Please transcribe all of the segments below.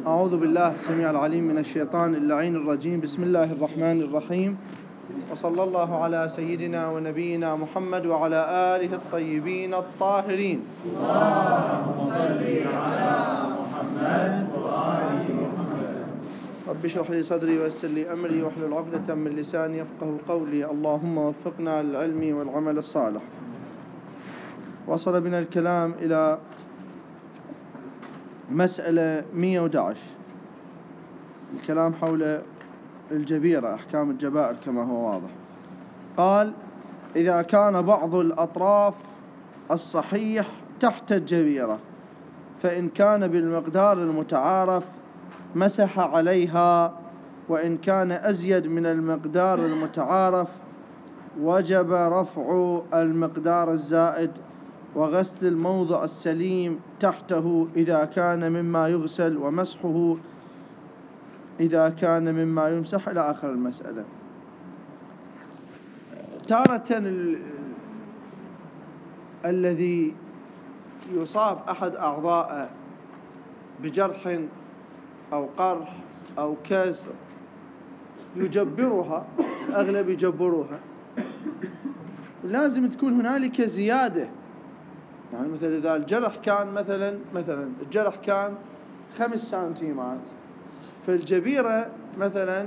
أعوذ بالله السميع العليم من الشيطان اللعين الرجيم. بسم الله الرحمن الرحيم، وصلى الله على سيدنا ونبينا محمد وعلى آله الطيبين الطاهرين. اللهم صل على محمد وآل محمد. رب اشرح لي صدري ويسر لي أمري واحلل عقدة من لساني يفقهوا قولي. اللهم وفقنا للعلم والعمل الصالح. وصل بنا الكلام إلى مسألة 111، الكلام حول الجبيرة، أحكام الجبائر كما هو واضح. قال: إذا كان بعض الأطراف الصحيح تحت الجبيرة، فإن كان بالمقدار المتعارف مسح عليها، وإن كان أزيد من المقدار المتعارف وجب رفع المقدار الزائد وغسل الموضع السليم تحته إذا كان مما يغسل، ومسحه إذا كان مما يمسح، إلى آخر المسألة. تارة الذي يصاب أحد أعضاء بجرح أو قرح أو كسر يجبرها، الأغلب يجبروها، لازم تكون هنالك زيادة. يعني مثلا إذا الجرح كان مثلا الجرح كان 5 سنتيمات، فالجبيرة مثلا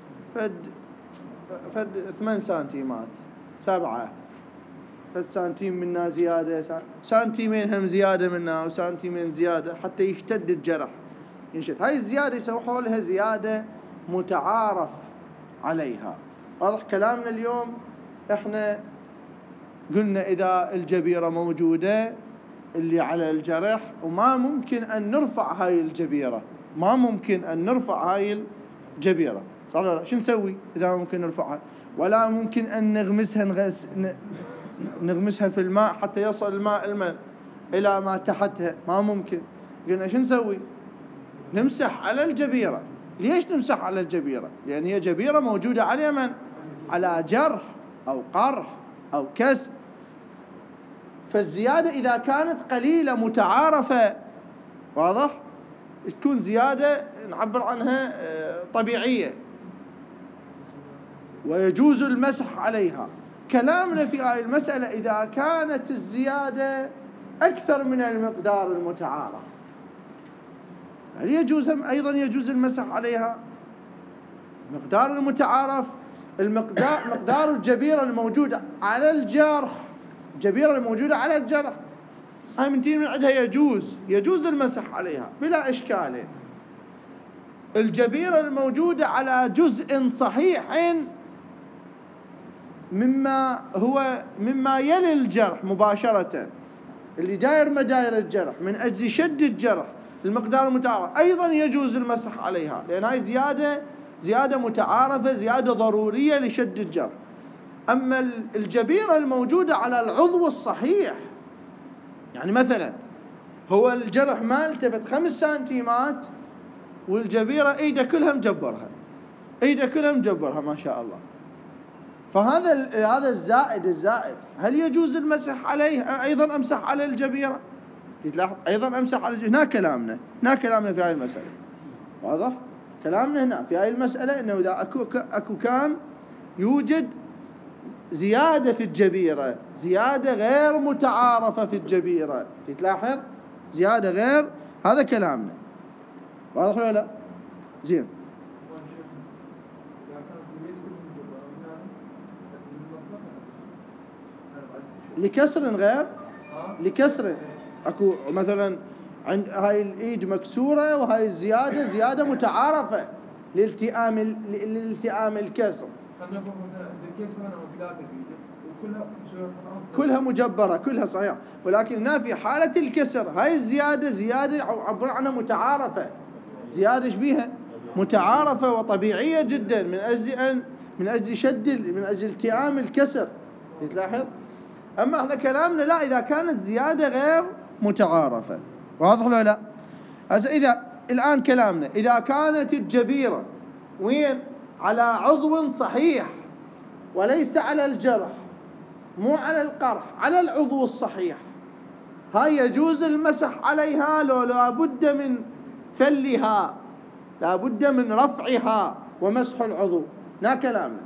فد 8 سنتيمات، 7 فد سنتيم منها زيادة، سنتيمين هم زيادة منها وسنتيمين زيادة حتى يشتد الجرح ينشد. هاي الزيادة يسووا لها زيادة متعارف عليها. واضح كلامنا اليوم؟ احنا قلنا إذا الجبيرة موجودة اللي على الجرح وما ممكن أن نرفع هاي الجبيرة، ما ممكن أن نرفع هاي الجبيرة، صح ولا لا؟ شو نسوي إذا ما ممكن نرفعها؟ ولا ممكن أن نغمسها في الماء حتى يصل الماء إلى ما تحتها، ما ممكن. قلنا شو نسوي؟ نمسح على الجبيرة. ليش نمسح على الجبيرة؟ لأن هي جبيرة موجودة على من؟ على جرح أو قرح أو كسر. فالزيادة إذا كانت قليلة متعارفة، واضح، تكون زيادة نعبر عنها طبيعية ويجوز المسح عليها. كلامنا في هذه المسألة إذا كانت الزيادة أكثر من المقدار المتعارف، هل يجوز أيضا يجوز المسح عليها؟ المقدار المتعارف، مقدار الجبيرة الموجودة على الجرح، الجبيرة الموجودة على الجرح هاي من تين من عندها يجوز المسح عليها بلا إشكال. الجبيرة الموجودة على جزء صحيح مما يلي الجرح مباشرة، اللي داير مداير الجرح من أجل شد الجرح، المقدار المتعارف أيضا يجوز المسح عليها، لأن هاي زيادة متعارفة، زيادة ضرورية لشد الجرح. أما الجبيرة الموجودة على العضو الصحيح، يعني مثلا هو الجرح مالته 5 سنتيمات والجبيرة إيده كلها مجبرها ما شاء الله، فهذا الزائد هل يجوز المسح عليه؟ أيضا أمسح على الجبيرة؟ تلاحظ أيضا أمسح على الجبيرة. هنا كلامنا في هذه المسألة، واضح كلامنا هنا في هذه المسألة، إنه إذا أكو كان يوجد زيادة في الجبيرة، زيادة غير متعارفة في الجبيرة، تلاحظ زيادة غير، هذا كلامنا واضح ولا لا؟ زين. لكسر اكو مثلا عند هاي الايد مكسوره وهاي الزياده زياده متعارفه لالتئام الكسر. خلينا نقول مثلا الكسر او 3 كلها مجبره، كلها صحيح، ولكن هنا في حاله الكسر هاي الزياده عبر عنها متعارفه، زياده ايش بيها؟ متعارفه وطبيعيه جدا من اجل التئام الكسر، تلاحظ. أما احنا كلامنا لا، إذا كانت زيادة غير متعارفة، واضح ولا لا؟ الآن كلامنا إذا كانت الجبيرة وين؟ على عضو صحيح وليس على الجرح، مو على القرح، على العضو الصحيح، هاي يجوز المسح عليها لو لابد من فلها لا بد من رفعها ومسح العضو. هنا كلامنا.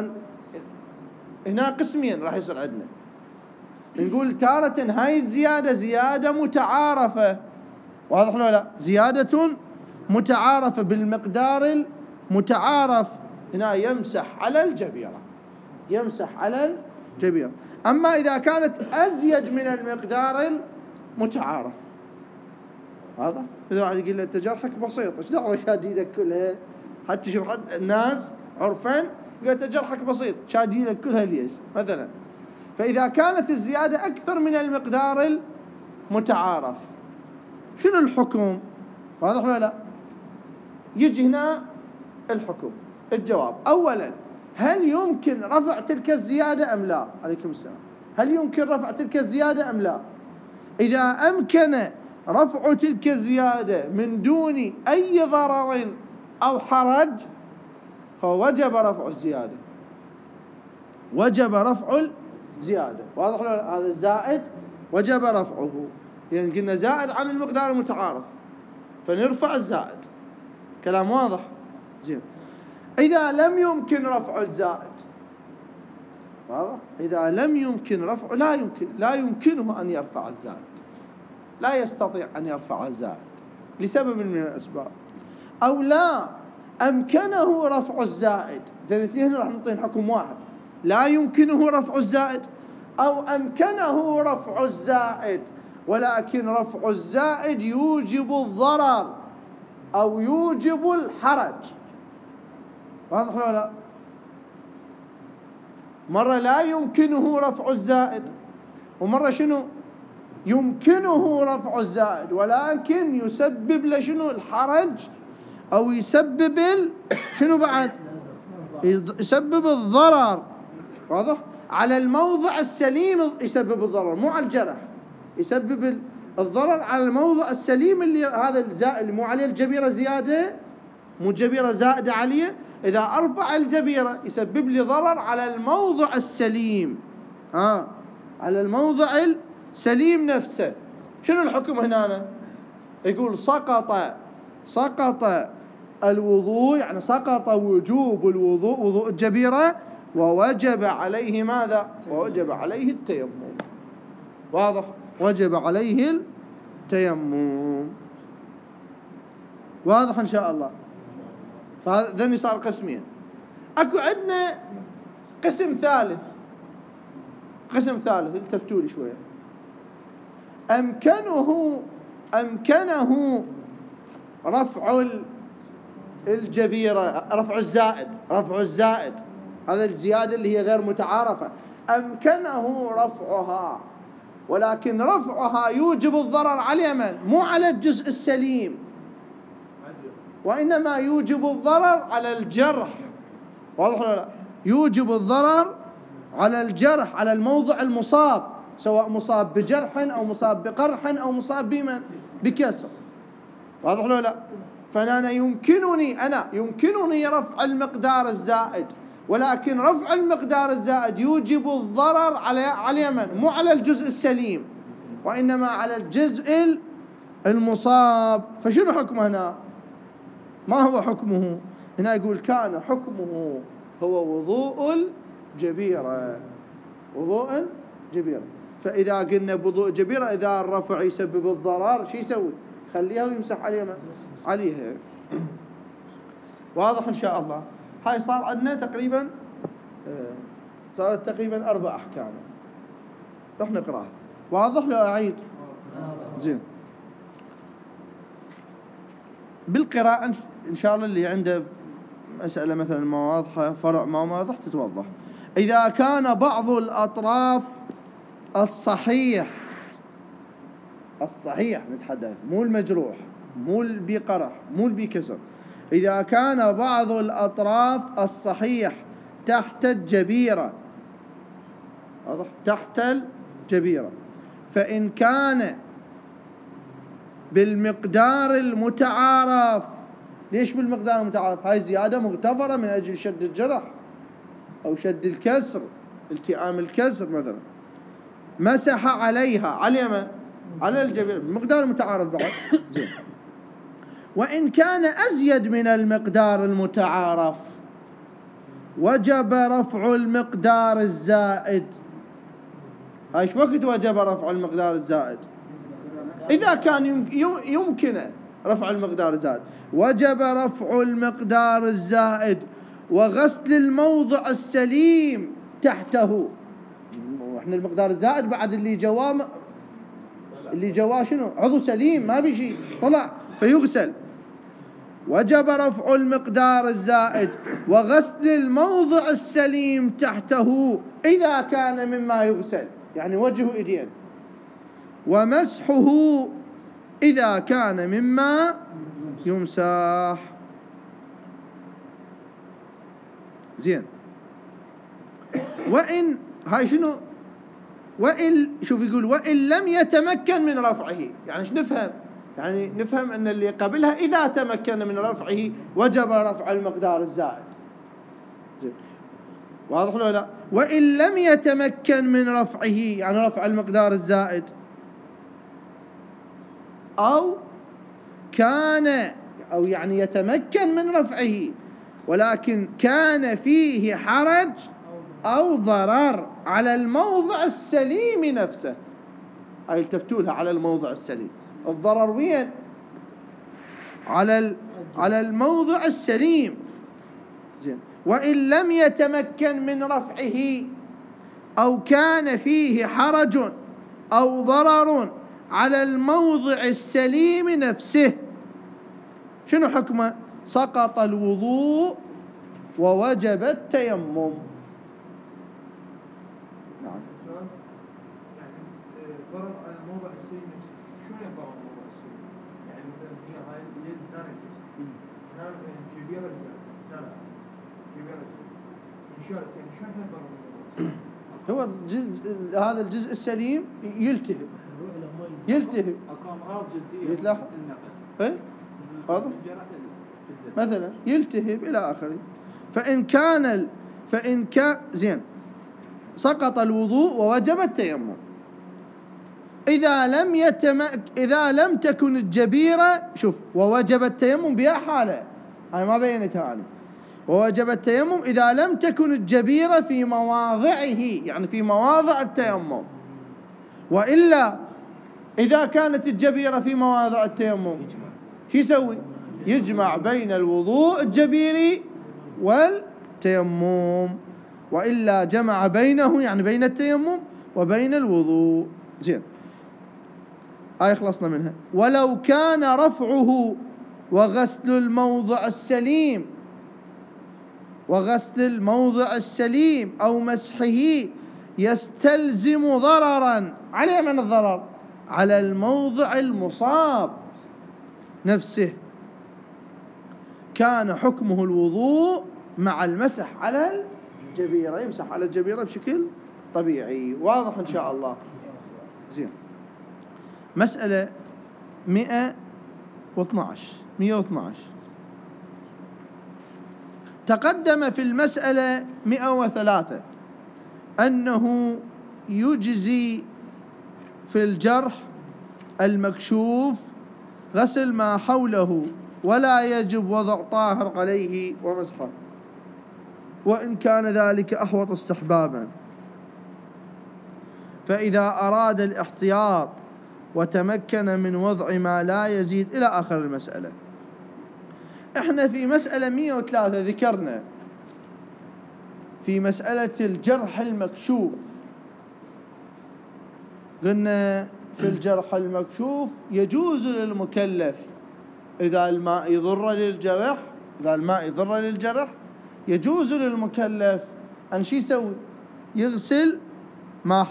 هنا قسمين راح يصير عندنا. نقول تارة هاي الزيادة زيادة متعارفة، واضح ولا لا؟ زيادة متعارفة بالمقدار المتعارف. هنا يمسح على الجبيرة، يمسح على الجبيرة. أما إذا كانت أزيد من المقدار المتعارف، هذا إذا واحد يقول له أنت جرحك بسيط، إيش دعوة شاديدك كلها؟ حتى تشوف حد الناس عرفا يقول أنت جرحك بسيط، شاديدك كلها ليش مثلا. فإذا كانت الزيادة أكثر من المقدار المتعارف شنو الحكم؟ واضح ولا لا؟ يجي هنا الحكم. الجواب أولا، هل يمكن رفع تلك الزيادة أم لا؟ عليكم السلام. هل يمكن رفع تلك الزيادة أم لا؟ إذا أمكن رفع تلك الزيادة من دون أي ضرر أو حرج فوجب رفع الزيادة، وجب رفع الزيادة. واضح ولا لا؟ هذا الزائد وجب رفعه، يعني قلنا زائد عن المقدار المتعارف فنرفع الزائد. كلام واضح؟ زين. إذا لم يمكن رفع الزائد، واضح؟ إذا لم يمكن رفع، لا يمكنه أن يرفع الزائد، لا يستطيع أن يرفع الزائد لسبب من الأسباب، أو لا أمكنه رفع الزائد. الاثنين راح نعطيه حكم واحد، لا يمكنه رفع الزائد أو أمكنه رفع الزائد، ولكن رفع الزائد يوجب الضرر أو يوجب الحرج. واضح ولا لا؟ مرة لا يمكنه رفع الزائد، ومرة شنو؟ يمكنه رفع الزائد ولكن يسبب له شنو؟ الحرج، أو يسبب شنو بعد؟ يسبب الضرر. واضح؟ على الموضع السليم يسبب الضرر، مو على الجرح. يسبب الضرر على الموضع السليم اللي هذا الزائد اللي مو عليه الجبيرة زيادة، مو جبيرة زائدة عليه. إذا أرفع الجبيرة يسبب لي ضرر على الموضع السليم، على الموضع السليم نفسه. شنو الحكم هنا؟ يقول سقط الوضوء، يعني سقط وجوب الوضوء، وضوء الجبيرة، ووجب عليه ماذا؟ ووجب عليه التيمم. واضح؟ وجب عليه التيمم. واضح إن شاء الله. فذني صار قسمين. أكو عندنا قسم ثالث، التفتوا لي شوية. أمكنه رفع الجبيرة، رفع الزائد، هذا الزيادة اللي هي غير متعارفة، أمكنه رفعها، ولكن رفعها يوجب الضرر على من؟ مو على الجزء السليم، وإنما يوجب الضرر على الجرح. واضح ولا لا؟ يوجب الضرر على الجرح، على الموضع المصاب، سواء مصاب بجرح أو مصاب بقرح أو مصاب بكسر. واضح ولا لا؟ فأنا يمكنني رفع المقدار الزائد، ولكن رفع المقدار الزائد يوجب الضرر على من؟ مو على الجزء السليم، وإنما على الجزء المصاب. فشنو حكمه هنا؟ ما هو حكمه؟ هنا يقول كان حكمه هو وضوء الجبيرة. فإذا قلنا بوضوء الجبيرة، إذا الرفع يسبب الضرر شو يسوي؟ خليها ويمسح عليها. واضح إن شاء الله. هاي صار عندنا تقريبا صارت تقريبا 4 أحكام رح نقرأها. واضح لو أعيد؟ زين. بالقراءة إن شاء الله اللي عنده مسألة مثلا ما واضحة، فرع ما واضح، تتوضح. إذا كان بعض الأطراف الصحيح نتحدث، مو المجروح، مو بقرح، مو بكسر. إذا كان بعض الأطراف الصحيح تحت الجبيرة، واضح؟ تحت الجبيرة، فإن كان بالمقدار المتعارف. ليش بالمقدار المتعارف؟ هاي زيادة مغتفرة من أجل شد الجرح أو شد الكسر، التئام الكسر مثلا. مسح عليها، على من؟ على الجبيرة، بمقدار متعارف بعد. زين. وإن كان أزيد من المقدار المتعارف وجب رفع المقدار الزائد. ايش وقت وجب رفع المقدار الزائد؟ إذا كان يمكن رفع المقدار الزائد وجب رفع المقدار الزائد وغسل الموضع السليم تحته. احنا المقدار الزائد بعد اللي جواه شنو؟ عضو سليم ما بشي طلع فيغسل. وجب رفع المقدار الزائد وغسل الموضع السليم تحته إذا كان مما يغسل، يعني وجه إيدين، ومسحه إذا كان مما يمسح. زين. وإن هاي شنو؟ شوف يقول وإن لم يتمكن من رفعه، يعني ايش نفهم؟ يعني نفهم أن اللي قبلها إذا تمكن من رفعه وجب رفع المقدار الزائد. زين. واضح ولا لا؟ وإن لم يتمكن من رفعه يعني رفع المقدار الزائد، أو يعني يتمكن من رفعه ولكن كان فيه حرج أو ضرر على الموضع السليم نفسه. هاي التفتوا لها على الموضع السليم. الضرر وين؟ على الموضع السليم. زين. وإن لم يتمكن من رفعه أو كان فيه حرج أو ضرر على الموضع السليم نفسه، شنو حكمه؟ سقط الوضوء ووجب التيمم. نعم. يعني ضرر على الموضع السليم نفسه، شنو ضرر الموضع السليم؟ يعني مثلا هي هاي اليد نانجس، هنا مثلا جبيرة زاد، جبيرة زاد، انشالت، يعني شنو هاي ضرر الموضع السليم؟ هو هذا الجزء السليم يلتهب. اكو امراض جلديه يتلاحظ؟ ايه واضح؟ مثلا يلتهب الى اخره. فإن كان زين سقط الوضوء ووجب التيمم. إذا لم تكن الجبيرة، شوف، ووجب التيمم بها حالة، هاي ما بينتها أنا. ووجب التيمم إذا لم تكن الجبيرة في مواضعه، يعني في مواضع التيمم. وإلا إذا كانت الجبيرة في مواضع التيمم شو يسوي؟ يجمع بين الوضوء الجبيري والتيمم. وإلا جمع بينه، يعني بين التيمم وبين الوضوء. زين. هاي خلصنا منها. ولو كان رفعه وغسل الموضع السليم أو مسحه يستلزم ضررا، على من الضرر؟ على الموضع المصاب نفسه، كان حكمه الوضوء مع المسح على الجبيرة، يمسح على الجبيرة بشكل طبيعي. واضح إن شاء الله. زين. مسألة 112. تقدم في المسألة 103 أنه يجزي في الجرح المكشوف غسل ما حوله ولا يجب وضع طاهر عليه ومسحه، وإن كان ذلك أحوط استحبابا. فإذا أراد الاحتياط وتمكن من وضع ما لا يزيد إلى آخر المسألة. احنا في مسألة 103 ذكرنا في مسألة الجرح المكشوف، قلنا في الجرح المكشوف يجوز للمكلف إذا الماء يضر للجرح يجوز للمكلف أن شو يسوي؟ يغسل ما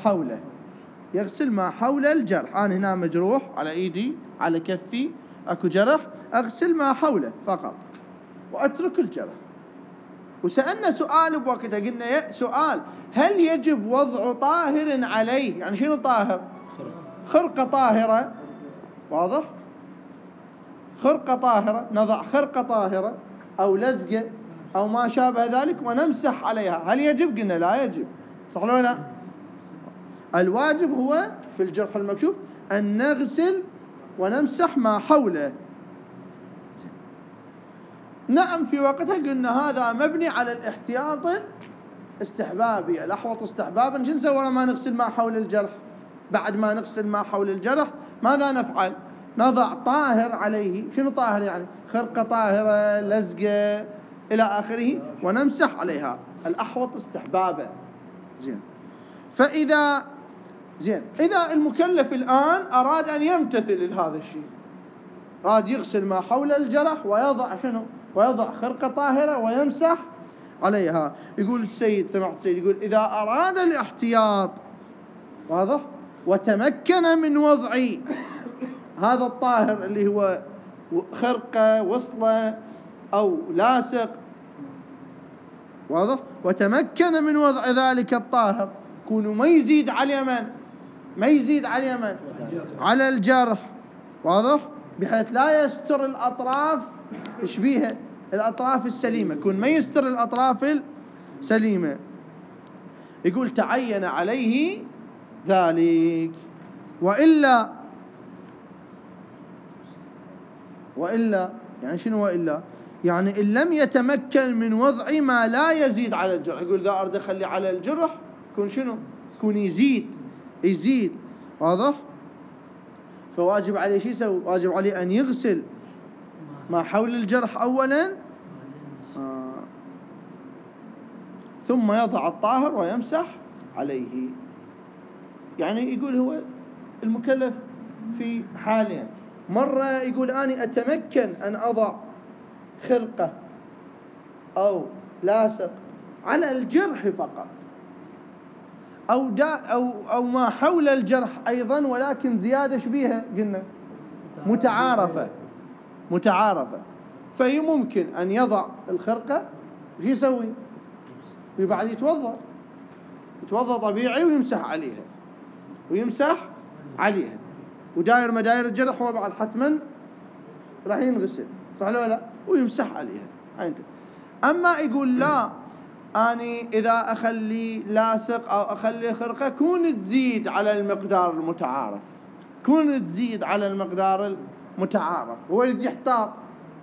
حول الجرح. أنا هنا مجروح على إيدي، على كفي أكو جرح، أغسل ما حوله فقط وأترك الجرح. وسألنا سؤال بوقتها، قلنا سؤال: هل يجب وضع طاهر عليه؟ يعني شنو طاهر؟ خرقة طاهرة. واضح؟ خرقة طاهرة، نضع خرقة طاهرة أو لزقة أو ما شابه ذلك ونمسح عليها، هل يجب؟ قلنا لا يجب. صح ولا لا؟ الواجب هو في الجرح المكشوف أن نغسل ونمسح ما حوله. نعم في وقتها قلنا هذا مبني على الاحتياط الاستحبابي. الأحوط استحبابا شو نسوي لما نغسل ما حول الجرح؟ بعد ما نغسل ما حول الجرح ماذا نفعل؟ نضع طاهر عليه. شنو طاهر يعني؟ خرقة طاهرة، لزقة إلى آخره، ونمسح عليها. الأحوط استحبابا. زين. إذا المكلف الآن أراد أن يمتثل هذا الشيء، أراد يغسل ما حول الجرح ويضع شنو؟ ويضع خرقة طاهرة ويمسح عليها. يقول السيد، سمعت السيد يقول إذا أراد الاحتياط، واضح، وتمكن من وضع هذا الطاهر اللي هو خرقة، وصلة أو لاصق، واضح، وتمكن من وضع ذلك الطاهر، كونه ما يزيد على اليمن على الجرح، واضح، بحيث لا يستر الأطراف تشبيه الأطراف السليمة، كون ما يستر الأطراف السليمة. يقول تعين عليه ذلك. وإلا يعني شنو وإلا؟ يعني إن لم يتمكن من وضع ما لا يزيد على الجرح. يقول إذا أريد أخلي على الجرح كون شنو؟ كون يزيد، واضح؟ فواجب عليه شو يسوي؟ واجب عليه أن يغسل ما حول الجرح أولا، ثم يضع الطاهر ويمسح عليه. يعني يقول هو المكلف في حالين: مرة يقول أنا أتمكن أن أضع خرقة أو لاصق على الجرح فقط، أو ما حول الجرح أيضا، ولكن زيادة شبيهة قلنا متعارفة. فهي ممكن أن يضع الخرقة، وش يسوي؟ وبعد يتوضأ طبيعي ويمسح عليها وداير مداير الجرح، هو بعد حتما راح ينغسل، صح ولا لا؟ ويمسح عليها. أما يقول لا، أني إذا أخلي لاصق أو أخلي خرقة كون تزيد على المقدار المتعارف، هو يريد يحتاط،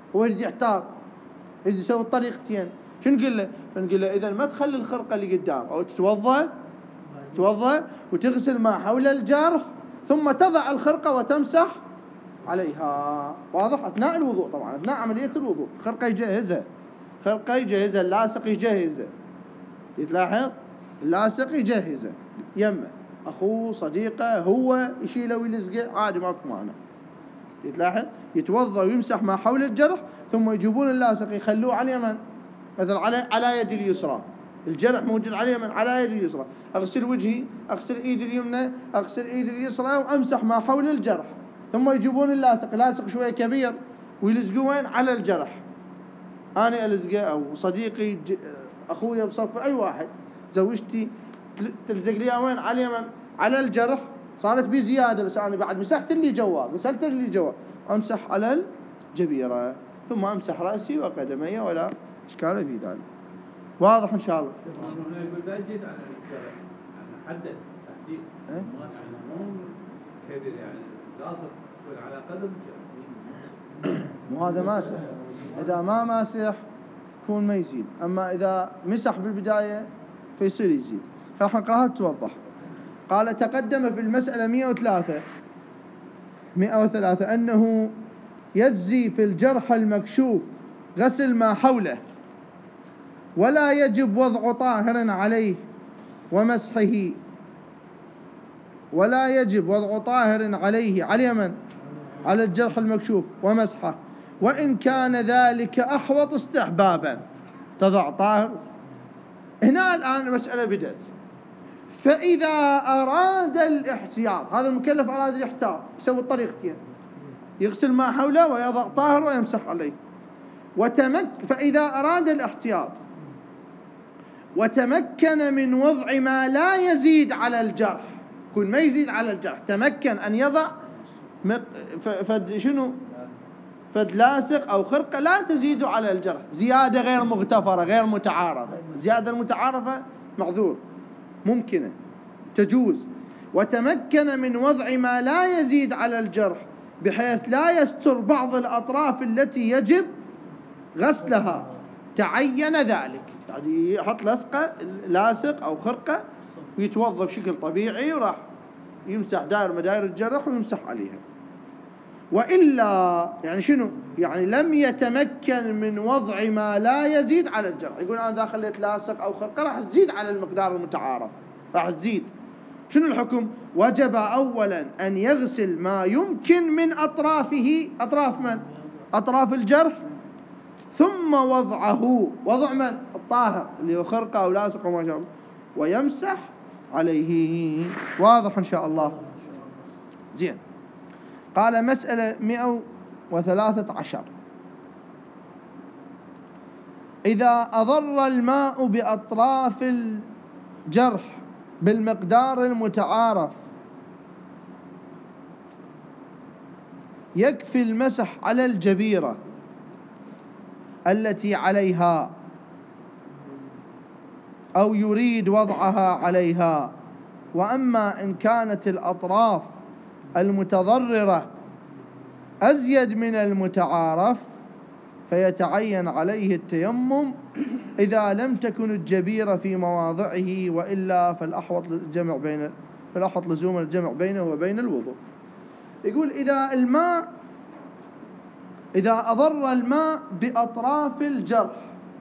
يريد يسوي الطريقتين. شو نقول له؟ إذا ما تخلي الخرقة اللي قدام، أو تتوضأ وتغسل ما حول الجرح، ثم تضع الخرقة وتمسح عليها، واضح؟ أثناء الوضوء، طبعا أثناء عملية الوضوء. خرقة يجهزها، اللاصق يجهزه، يتلاحظ، اللاصق يجهزه يمه، أخوه صديقه هو يشيله ويلزقه عادي، ماكو معنى. يتلاحظ، يتوضأ ويمسح ما حول الجرح، ثم يجيبون اللاصق يخلوه على اليمن، مثلا على يد اليسرى، الجرح موجود على اليمن على يد اليسرى، أغسل وجهي، أغسل إيدي اليمنى، أغسل إيدي اليسرى، وأمسح ما حول الجرح. ثم يجيبون لاصق شوية كبير ويلزقوه على الجرح. أنا ألزقه، أو صديقي أخويا بصف، أي واحد، زوجتي تلزق لي وين؟ على اليمن على الجرح، صارت بي زيادة، بس أنا بعد مسحت اللي جوا، غسلت اللي جوا، أمسح على الجبيرة، ثم أمسح رأسي وقدمي، ولا إشكال في ذلك. واضح إن شاء الله؟ يقول لا يزيد على الجرح، يعني حدد تحديد، يعني مو كبير، يعني لاصق يكون على قدم الجرح. مو هذا ماسح، إذا ما ماسح يكون ما يزيد، أما إذا مسح بالبداية فيصير يزيد. راح نقراها توضح. قال تقدم في المسألة 103 أنه يجزي في الجرح المكشوف غسل ما حوله، ولا يجب وضع طاهر عليه ومسحه، ولا يجب وضع طاهر عليه على اليمن على الجرح المكشوف ومسحه، وإن كان ذلك أحوط استحبابا. تضع طاهر. هنا الآن المسألة بدأت. فإذا أراد الاحتياط، هذا المكلف أراد الاحتياط، يسوي الطريقتين: يغسل ما حوله ويضع طاهر ويمسح عليه. فإذا أراد الاحتياط وتمكن من وضع ما لا يزيد على الجرح، كل ما يزيد على الجرح، تمكن أن يضع فد لاصق أو خرقة لا تزيد على الجرح، زيادة غير مغتفرة غير متعارفة. زيادة المتعارفة معذور، ممكنة، تجوز. وتمكن من وضع ما لا يزيد على الجرح، بحيث لا يستر بعض الأطراف التي يجب غسلها تعين ذلك، يعني يحط لاصق أو خرقة ويتوضأ بشكل طبيعي وراح يمسح دائر مدائر الجرح ويمسح عليها. وإلا يعني شنو؟ يعني لم يتمكن من وضع ما لا يزيد على الجرح. يقول أنا إذا خليت لاصق أو خرقة راح تزيد على المقدار المتعارف، راح تزيد. شنو الحكم؟ وجب أولا أن يغسل ما يمكن من أطرافه، أطراف من؟ أطراف الجرح، ثم وضع من؟ الطاهر اللي هو خرقة أو لاصق أو ما شابه، ويمسح عليه. واضح إن شاء الله؟ زين. قال مسألة 113: إذا أضر الماء بأطراف الجرح بالمقدار المتعارف يكفي المسح على الجبيرة التي عليها أو يريد وضعها عليها. وأما إن كانت الأطراف المتضررة أزيد من المتعارف فيتعين عليه التيمم إذا لم تكن الجبيرة في مواضعه، وإلا فالأحوط لزوم الجمع بينه وبين الوضوء. يقول إذا أضر الماء بأطراف الجرح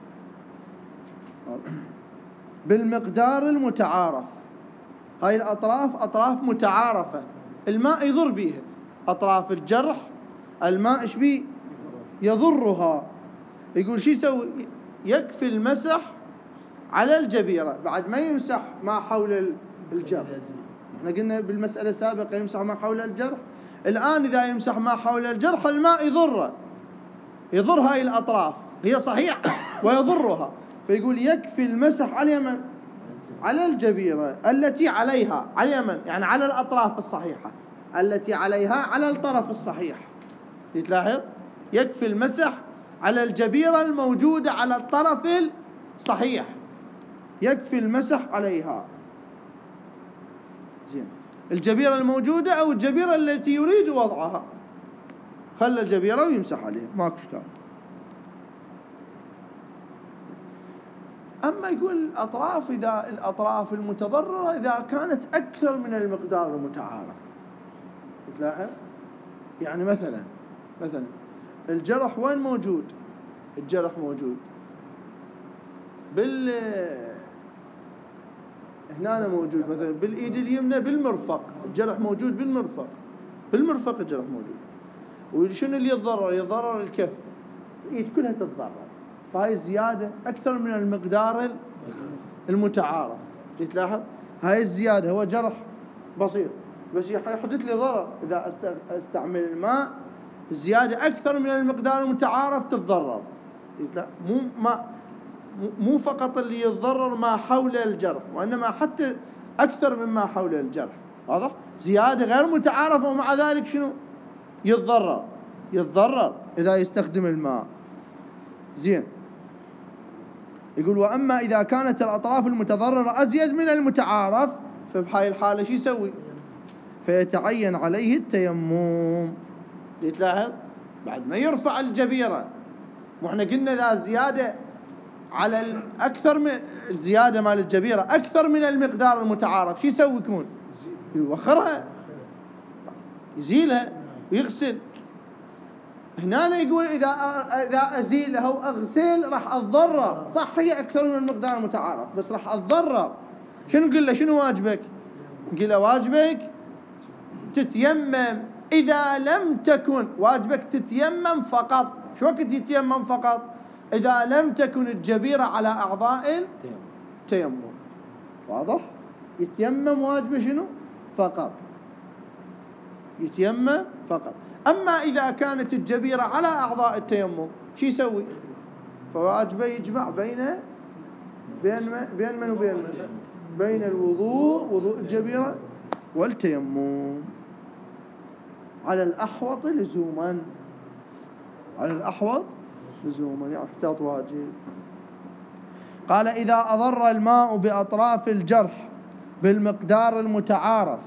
بالمقدار المتعارف، هاي الأطراف أطراف متعارفة، الماء يضر بيها. أطراف الجرح الماء إيش بيه؟ يضرها. يقول شو يسوي؟ يكفي المسح على الجبيرة، بعد ما يمسح ما حول الجرح. احنا قلنا بالمسألة السابقة يمسح ما حول الجرح، الآن إذا يمسح ما حول الجرح الماء يضر هاي الأطراف، هي صحيح ويضرها، فيقول يكفي المسح على من؟ على الجبيرة التي عليها، على من؟ يعني على الأطراف الصحيحة التي عليها، على الطرف الصحيح. تلاحظ؟ يكفي المسح على الجبيرة الموجودة على الطرف الصحيح، يكفي المسح عليها. زين. الجبيرة الموجودة أو الجبيرة التي يريد وضعها، خلى الجبيرة ويمسح عليها، ماكو إشكال. أما يقول إذا الأطراف المتضررة إذا كانت أكثر من المقدار المتعارف، تلاحظ؟ يعني مثلا الجرح وين موجود؟ الجرح موجود هنا موجود مثلا بالإيد اليمنى بالمرفق، الجرح موجود بالمرفق الجرح موجود. وشنو اللي يتضرر الكف، الإيد كلها تتضرر، فهاي الزيادة أكثر من المقدار المتعارف. تلاحظ؟ هاي الزيادة هو جرح بسيط بس يحدث لي ضرر، إذا استعمل الماء الزيادة أكثر من المقدار المتعارف تتضرر. مو فقط اللي يتضرر ما حول الجرح، وإنما حتى أكثر مما حول الجرح. واضح؟ زيادة غير متعارفة ومع ذلك شنو؟ يتضرر إذا يستخدم الماء. زين. يقول وأما إذا كانت الأطراف المتضررة أزيد من المتعارف فبهاي الحالة شو يسوي؟ فيتعين عليه التيمم. تلاحظ؟ بعد ما يرفع الجبيرة، وإحنا قلنا إذا زيادة على أكثر من الزيادة مال الجبيرة أكثر من المقدار المتعارف شو يسوي؟ يكون يوخرها، يزيلها ويغسل. هنا يقول إذا أزيلها وأغسل راح أتضرر، صح هي أكثر من المقدار المتعارف بس راح أتضرر. شنو نقول له؟ شنو واجبك؟ نقول له واجبك تتيمم إذا لم تكن، واجبك تتيمم فقط. شو وقت يتيمم فقط؟ إذا لم تكن الجبيرة على أعضاء التيمم. واضح؟ يتيمم واجبه شنو؟ فقط يتيمم فقط. أما إذا كانت الجبيرة على أعضاء التيمم شو يسوي؟ فواجبه يجمع بين من وبين من؟ بين وضوء الجبيرة والتيمم على الأحوط لزوما، يعني احتاط واجب. قال إذا أضر الماء بأطراف الجرح بالمقدار المتعارف،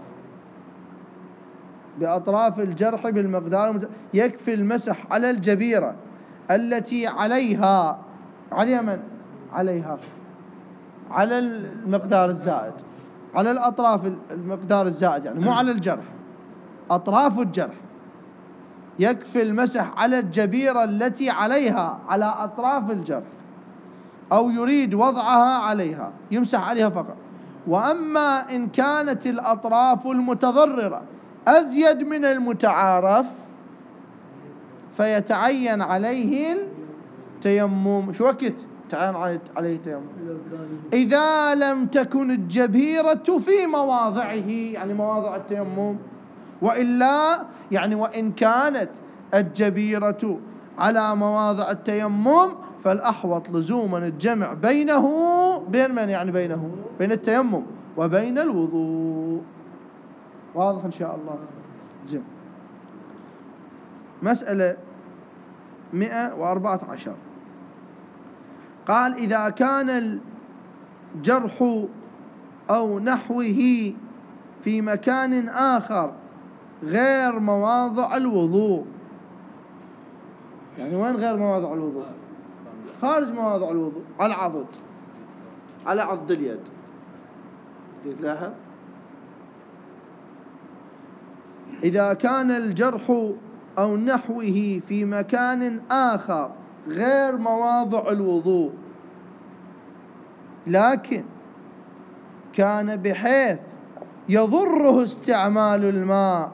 يكفي المسح على الجبيرة التي عليها، على من؟ عليها، على المقدار الزائد، على الأطراف المقدار الزائد، يعني مو على الجرح، أطراف الجرح. يكفي المسح على الجبيرة التي عليها، على أطراف الجرح، أو يريد وضعها عليها يمسح عليها فقط. وأما إن كانت الأطراف المتضررة أزيد من المتعارف فيتعين عليه التيمم. شو وقت تعين عليه التيمم؟ إذا لم تكن الجبيرة في مواضعه، يعني مواضع التيمم، وإلا يعني وإن كانت الجبيرة على مواضع التيمم فالأحوط لزوما الجمع بينه، بين من يعني بينه؟ بين التيمم وبين الوضوء. واضح إن شاء الله؟ زين. مسألة 114. قال: إذا كان الجرح أو نحوه في مكان آخر غير مواضع الوضوء. يعني وين غير مواضع الوضوء؟ خارج مواضع الوضوء، على العضد، على عضد اليد. تلاحظ؟ إذا كان الجرح أو نحوه في مكان آخر غير مواضع الوضوء، لكن كان بحيث يضره استعمال الماء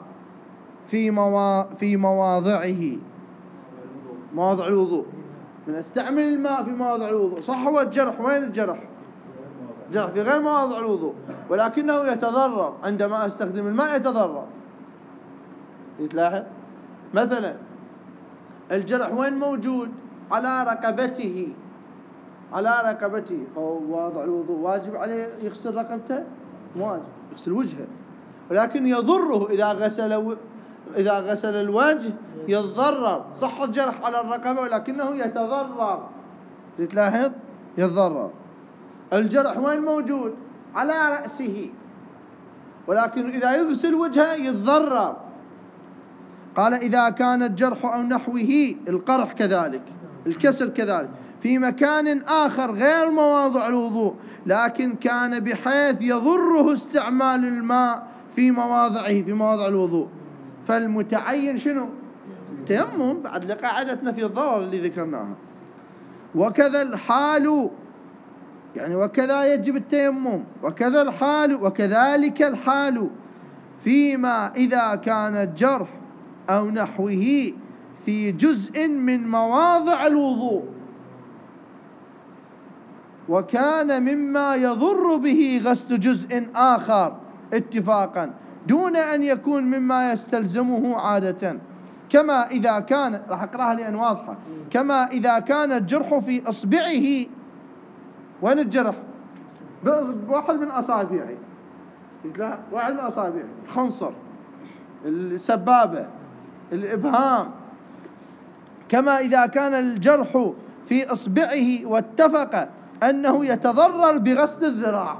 في مواضعه، مواضع الوضوء، من استعمل الماء في مواضع الوضوء. صح، هو الجرح، وين الجرح؟ جرح في غير مواضع الوضوء، ولكنه يتضرر عندما استخدم الماء، يتضرر. تلاحظ؟ مثلا الجرح وين موجود؟ على رقبته، على رقبته، هو واضع الوضوء، واجب عليه يغسل رقبته؟ واجب يغسل وجهه، ولكن يضره إذا غسل الوجه يتضرر. صح الجرح على الرقبة ولكنه يتضرر. تلاحظ؟ يتضرر. الجرح وين موجود؟ على رأسه، ولكن إذا يغسل وجهه يتضرر. قال: إذا كان الجرح أو نحوه، القرح كذلك، الكسر كذلك، في مكان آخر غير مواضع الوضوء، لكن كان بحيث يضره استعمال الماء في مواضعه، في مواضع الوضوء، فالمتعين شنو؟ تيمم، بعد لقاعدتنا في الضرر اللي ذكرناها. وكذا الحال، يعني وكذا يجب التيمم، وكذا الحال، وكذلك الحال فيما إذا كان الجرح أو نحوه في جزء من مواضع الوضوء، وكان مما يضر به غسل جزء آخر اتفاقا، دون أن يكون مما يستلزمه عادة. كما إذا كان، راح أقرأها لأن واضحة، كما إذا كان الجرح في إصبعه. وين الجرح؟ بواحد من أصابعه، واحد من أصابعه، الخنصر، السبابة، الإبهام. كما إذا كان الجرح في إصبعه واتفق أنه يتضرر بغسل الذراع.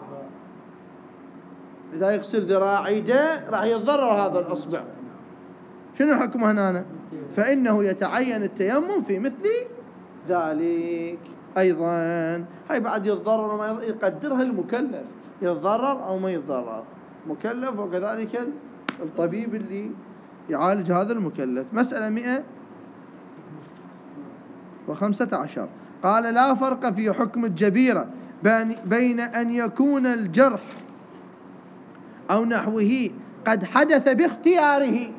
إذا يغسل ذراع يده راح يتضرر هذا الإصبع، شنو حكمه هنا؟ فإنه يتعين التيمم في مثل ذلك أيضا. هاي بعد يتضرر وما يقدرها المكلف، يتضرر أو ما يتضرر مكلف، وكذلك الطبيب اللي يعالج هذا المكلف. مسألة 115. قال: لا فرق في حكم الجبيرة بين أن يكون الجرح أو نحوه قد حدث باختياره،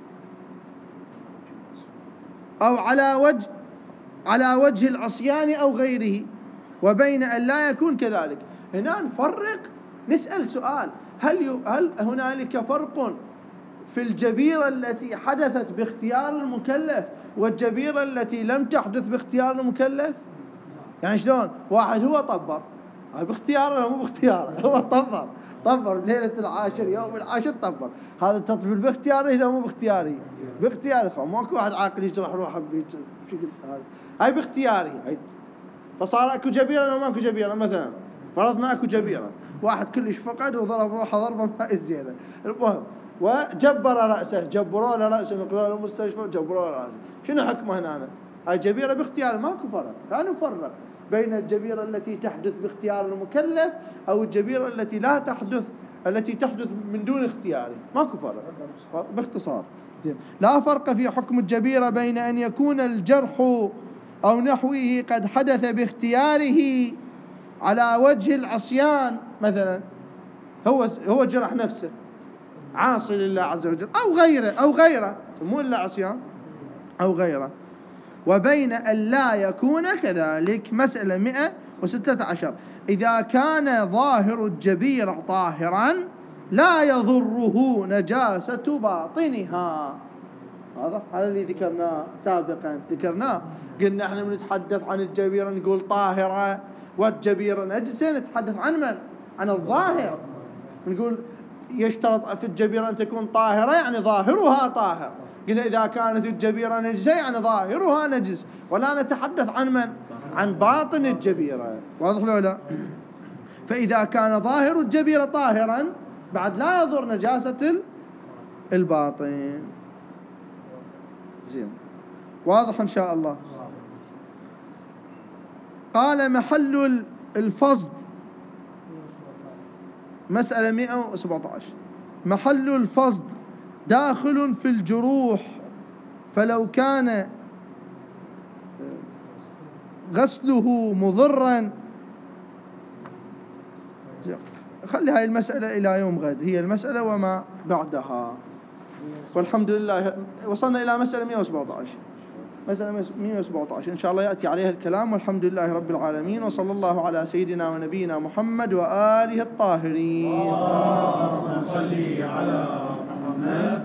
أو على وجه العصيان أو غيره، وبين أن لا يكون كذلك. هنا نفرق، نسأل سؤال: هل هنالك فرق في الجبيرة التي حدثت باختيار المكلف والجبيرة التي لم تحدث باختيار المكلف؟ يعني شلون؟ واحد هو طبر، باختياره مو باختياره، هو طبر ليلة العاشر، يوم العاشر طبر، هذا التطبير باختياره لا مو باختياره؟ باختياره. ماكو واحد عاقل يجرح روحه بشكل هذا، هاي باختياره. فصار اكو جبيرة لو ماكو جبيرة. مثلا فرضنا اكو جبيرة، واحد كلش فقد وضرب روحه ضربة ما الزينة، المهم وجبر رأسه، جبروا له رأسه، نقلوا له المستشفى وجبروا له رأسه. شنو حكمه هنا؟ هاي جبيرة باختيار، ماكو فرق. لا نفرق بين الجبيرة التي تحدث باختيار المكلف أو الجبيرة التي لا تحدث، التي تحدث من دون اختياره، ماكو فرق باختصار. لا فرق في حكم الجبيرة بين أن يكون الجرح أو نحوه قد حدث باختياره على وجه العصيان مثلا، هو جرح نفسه عاصي لله عز وجل، أو غيره مو إلا عصيان أو غيره، وبين أن لا يكون كذلك. مسألة 116: إذا كان ظاهر الجبيرة طاهرا لا يضره نجاسة باطنها. هذا اللي ذكرناه سابقا، قلنا احنا بنتحدث عن الجبيرة نقول طاهرة، والجبيرة نجسة نتحدث عن من؟ عن الظاهر. نقول يشترط في الجبيرة أن تكون طاهرة، يعني ظاهرها طاهر. قلنا إذا كانت الجبيرة نجسة يعني ظاهرها نجس، ولا نتحدث عن من؟ عن باطن الجبيرة. واضح ولا لا؟ فإذا كان ظاهر الجبيرة طاهرا بعد لا يضر نجاسة الباطن. زين، واضح إن شاء الله. قال محل الفصد، مسألة 117: محل الفصد داخل في الجروح، فلو كان غسله مضرا. خلي هاي المسألة إلى يوم غد، هي المسألة وما بعدها. والحمد لله وصلنا إلى مسألة 117. مسألة 117 إن شاء الله يأتي عليها الكلام. والحمد لله رب العالمين، وصلى الله على سيدنا ونبينا محمد وآله الطاهرين. اللهم صل على محمد